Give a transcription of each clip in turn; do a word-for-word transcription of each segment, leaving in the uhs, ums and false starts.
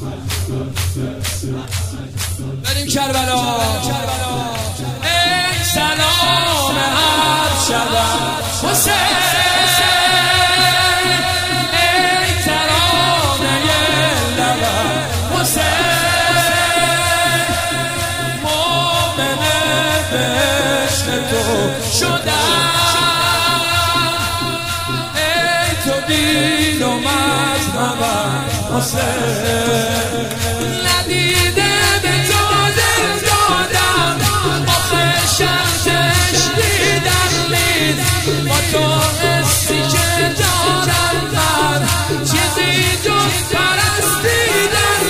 بریم کربلا. ای سلام هر شب حسین، ای ترانه لبم حسین، مومن بهشت تو شدم، ای تو دین و مذهبم حسین. ندیده به تو دل دادم، آخه شرطش دیدم نیست، با تو حسی که دارم من چیزی جز پرستیدن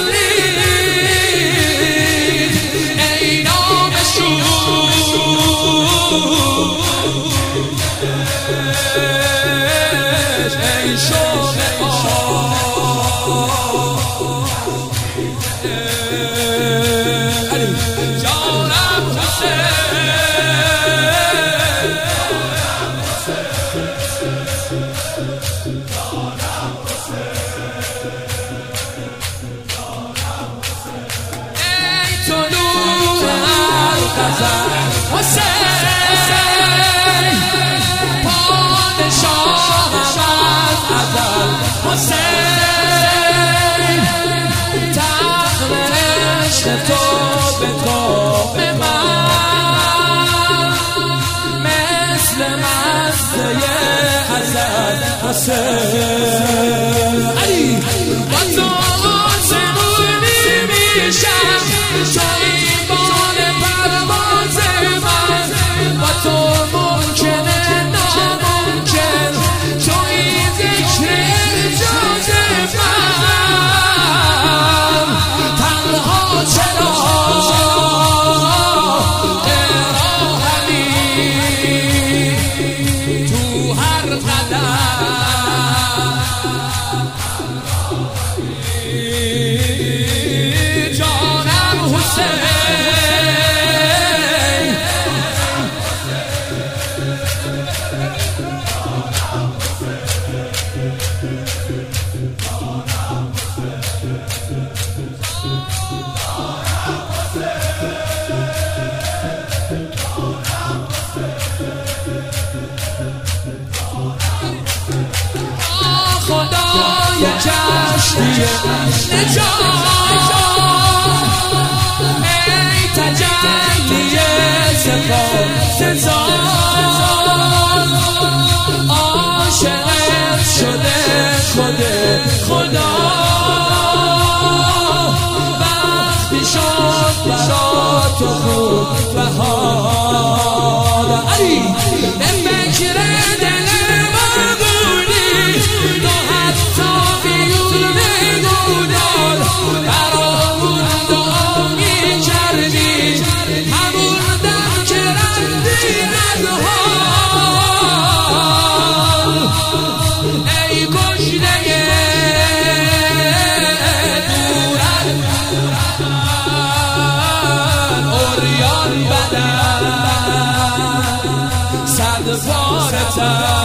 نیست. ای نام شور، ای شوق جانم حسین، ای تو نور هر غزل حسین، پادشاه از ازل حسین، تخت عشق تو به تو به من مثل مزه ازل حسین. علی با تو آسمونی میشم، تو ایمان پرواز من، با تو ممکنه ناممکن، تو این ذکر اعجاز من. تنها چرا اراهمی تو هر قدم، جانم حسین. خدای کشتی نجات، ای تجلی صفات ذات، عاشقت شده خود خدا، وقتی شد برا تو خوب بهار. علی به فکر دل ما بودی، تو حتی بیرون گودال برامون دعا می کردی، همون دم که رفتی از حال. ای گشنه دورن عریان بدن، صد بارتر